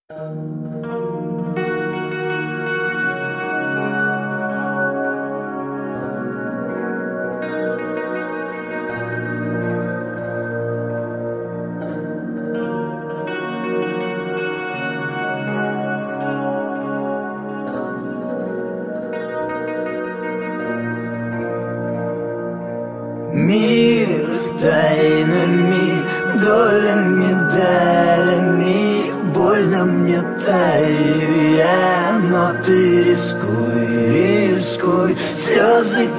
Мир тайнами, долями, медалями. Больно мне таю я, но ты рискуй, рискуй. Слезы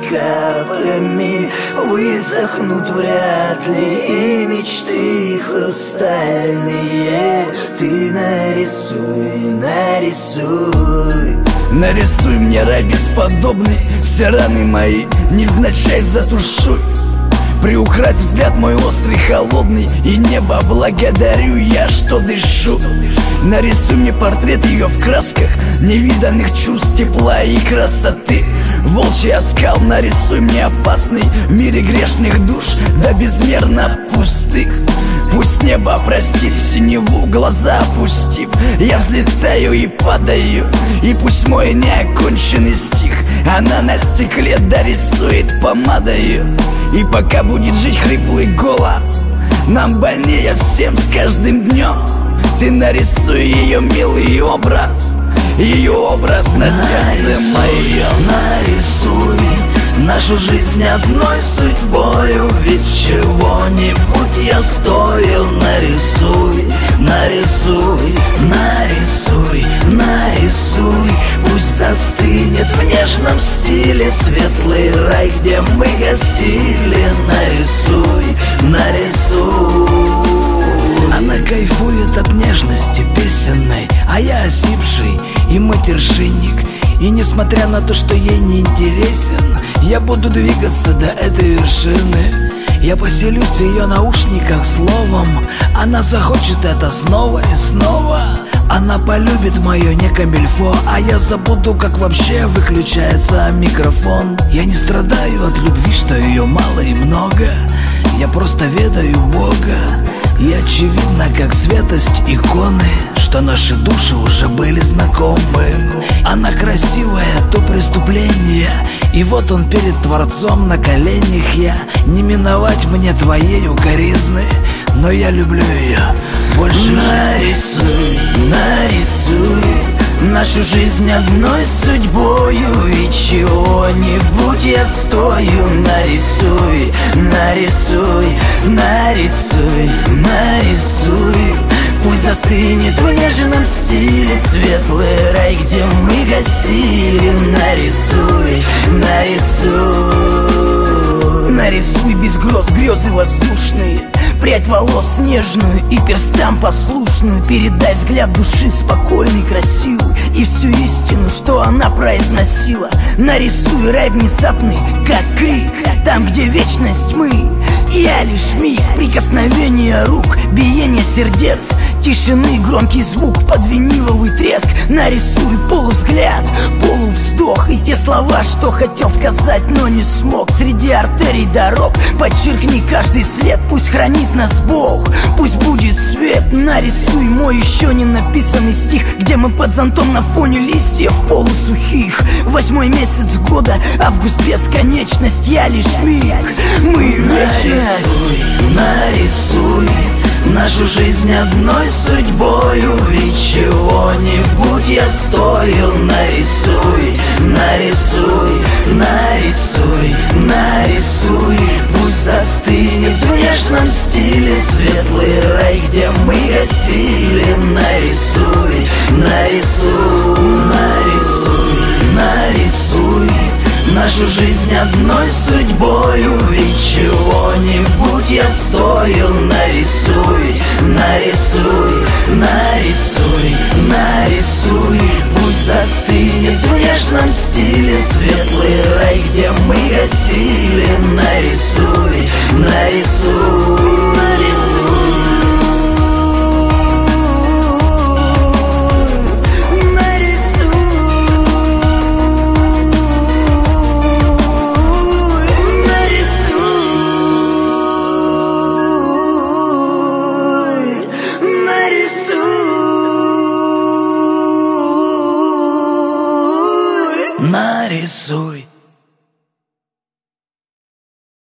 каплями высохнут вряд ли, и мечты хрустальные ты нарисуй, нарисуй. Нарисуй мне рай бесподобный, все раны мои невзначай затушуй. Приукрась взгляд мой острый, холодный, и небо благодарю я, что дышу. Нарисуй мне портрет ее в красках невиданных чувств, тепла и красоты. Волчий оскал нарисуй мне опасный в мире грешных душ, да безмерно пустых. Пусть небо простит в синеву, глаза опустив, я взлетаю и падаю. И пусть мой неоконченный стих она на стекле дорисует помадою. И пока будет жить хриплый голос, нам больнее всем с каждым днем. Ты нарисуй ее милый образ, ее образ на сердце моем. Нарисуй нашу жизнь одной судьбою, ведь чего-нибудь я стою. Нарисуй, нарисуй, нарисуй, нарисуй. Пусть застынет в нежном стиле светлый рай, где мы гостили. Нарисуй, нарисуй. Она кайфует от нежности песенной, а я осипший и матершинник. И несмотря на то, что ей не интересен, я буду двигаться до этой вершины. Я поселюсь в ее наушниках словом, она захочет это снова и снова. Она полюбит мое не камильфо, а я забуду, как вообще выключается микрофон. Я не страдаю от любви, что ее мало и много, я просто ведаю Бога. И очевидно, как святость иконы, что наши души уже были знакомы. Она красивая, то преступление, и вот он перед Творцом на коленях я. Не миновать мне твоей укоризны, но я люблю ее больше. Нарисуй, нарисуй нашу жизнь одной судьбою, и чего-нибудь я стою. Нарисуй, нарисуй, нарисуй, нарисуй. Пусть застынет в нежном стиле светлый рай, где мы гостили. Нарисуй, нарисуй. Нарисуй без грез грезы воздушные, прядь волос нежную и перстам послушную. Передай взгляд души спокойный, красивый, и всю истину, что она произносила. Нарисуй рай внезапный, как крик, там, где вечность мы. Я лишь миг, прикосновение рук, биение сердец, тишины громкий звук, под виниловый треск. Нарисуй полувзгляд, полувздох, и те слова, что хотел сказать, но не смог. Среди артерий дорог подчеркни каждый след, пусть хранит нас Бог, пусть будет свет. Нарисуй мой еще не написанный стих, где мы под зонтом на фоне листьев полусухих. 8-й месяц года, август бесконечность, я лишь миг, мы вечность. Нарисуй нашу жизнь одной судьбою, ведь чего-нибудь я стою. Нарисуй, нарисуй, нарисуй, нарисуй. Пусть застынет в нежном стиле светлый рай, где мы гостили. Нарисуй, нарисуй, нарисуй, нарисуй нашу жизнь одной судьбою, ведь чего-нибудь я стою. Нарисуй, нарисуй, нарисуй, нарисуй. Пусть застынет в нежном стиле светлый рай, где мы гостили. Нарисуй, нарисуй, нарисуй. Нарисуй. Нарисуй